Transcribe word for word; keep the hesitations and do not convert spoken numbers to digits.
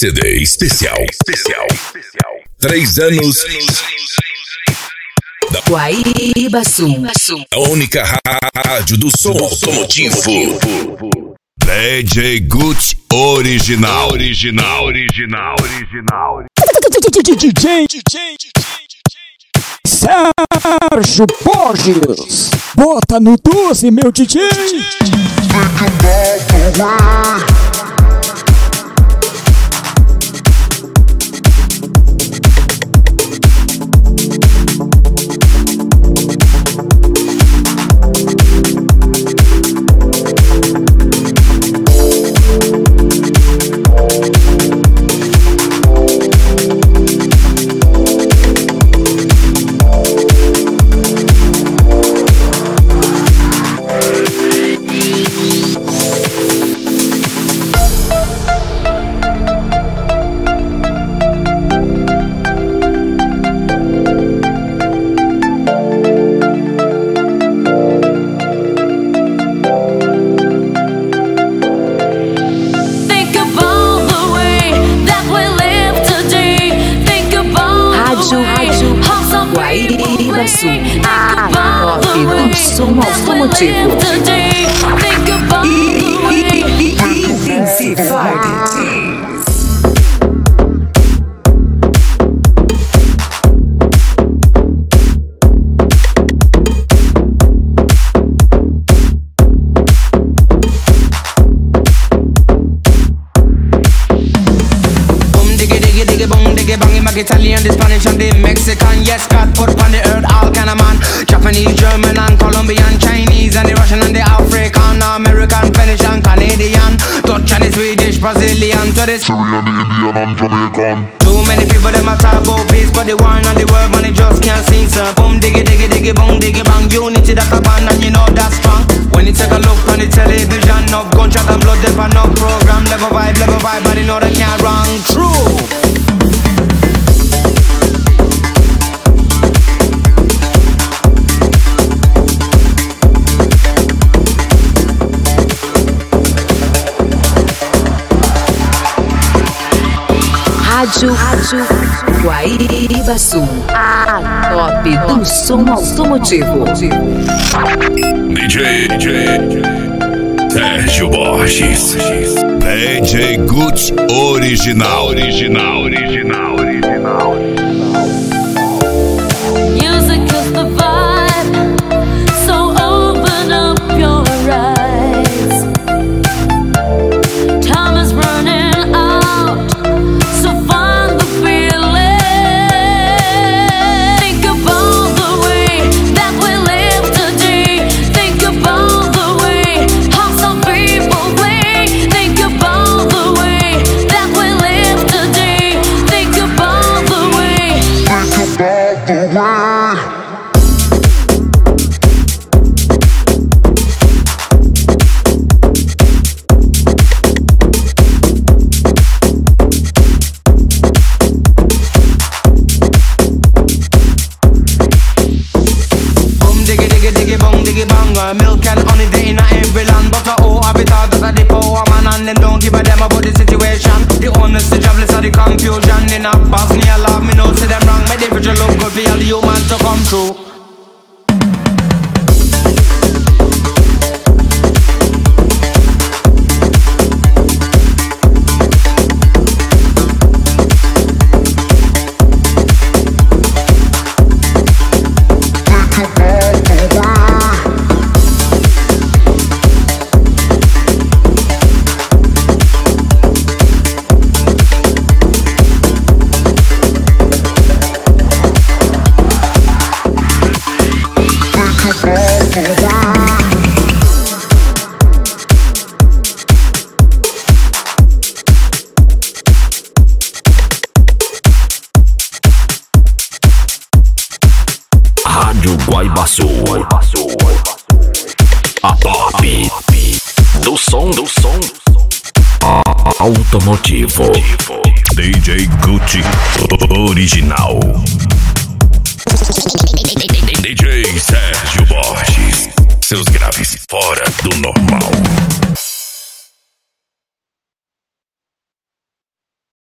C D especial. Especial. Três anos. Da Guaíba Sul. A única rádio do som automotivo. D J Gucci original. Original. Original. Original. D J Sérgio Borges. Bota no doze, meu D J. Guaíba Sul, a top do som automotivo. Intensify D Js. Italian, the Spanish and the Mexican. Yes, God put on the earth all kind of man. Japanese, German and Colombian, Chinese and the Russian and the African, American, Finnish and Canadian, Dutch and the Swedish, Brazilian, to the Syrian, the Indian and Jamaican. Too many people them a talk about peace, but the war and the world man they just can't sing. So boom diggy diggy diggy boom diggy bang. Unity that's a band and you know that's strong. When you take a look on the television, no gunshot and blood, there no program. Level vibe, level vibe, but you know they can't wrong. True. Rádio, Rádio Guaíba Sul, a top do som automotivo. D J, D J Sérgio Borges. D J Gucci original. Original. Original. Original. Music is the vibe, so open up your eyes. Time is running out. Milk and honey, they in every land. But the whole habitat that's a the power man. And them don't give a damn about the situation. The honest, the jobless, or the confusion. In a Bosnia love, me know see them wrong. My different look good for all the human to come true. Rádio Guaíba Sul, a top do som do som automotivo. D J Gucci original. D J Sérgio Borges, seus graves fora do normal.